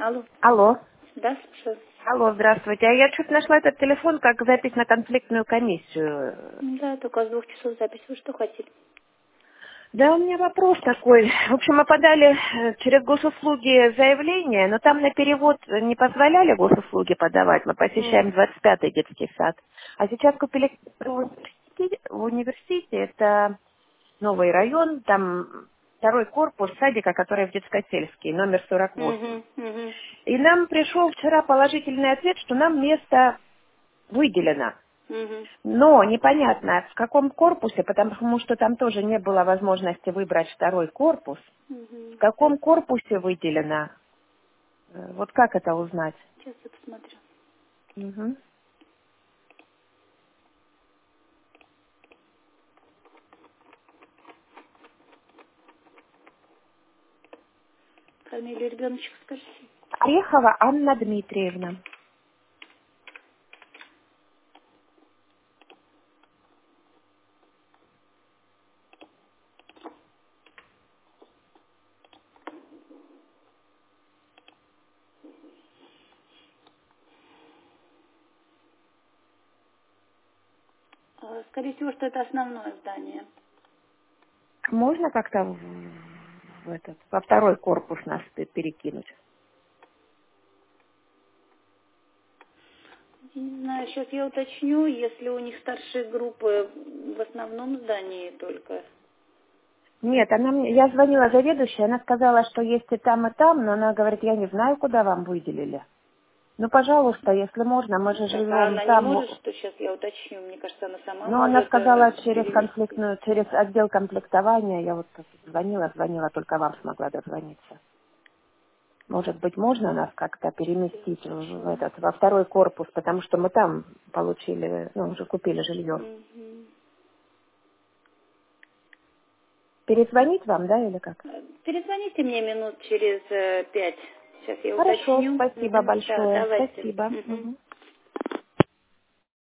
Алло. Алло. Да, слушаю. Алло, здравствуйте. А я что-то нашла этот телефон как запись на конфликтную комиссию. Да, только с 2 часов запись. Вы что хотели? Да, у меня вопрос такой. В общем, мы подали через госуслуги заявление, но там на перевод не позволяли госуслуги подавать. Мы посещаем 25-й детский сад. А сейчас купили в университете, это новый район, там второй корпус садика, который в Детско-Сельский, номер 48. Угу, угу, И нам пришел вчера положительный ответ, что нам место выделено. угу, Но непонятно, в каком корпусе, потому что там тоже не было возможности выбрать второй корпус. В угу. каком корпусе выделено? Вот как это узнать? Сейчас я посмотрю. Мгм. Фамилию ребеночка скажите. Орехова Анна Дмитриевна. Скорее всего, что это основное здание. Можно как-то во второй корпус нас перекинуть? Не знаю, сейчас я уточню, если у них старшие группы в основном здании только. Нет, я звонила заведующей, она сказала, что есть и там, но она говорит, я не знаю, куда вам выделили. Ну, пожалуйста, если можно, мы же Так, а живем она не там. может, что сейчас я уточню. Мне кажется, она сама Ну, она может сказала перевести. через отдел комплектования. Я вот звонила, только вам смогла дозвониться. Может быть, можно нас как-то Я переместить уточню. во второй корпус, потому что мы там получили, уже купили жилье. Мгм. Перезвонить вам, да, или как? Перезвоните мне минут через 5. Сейчас я Хорошо, уточню. спасибо Мгм. Да, большое. давайте. Спасибо. Мгм. Мгм.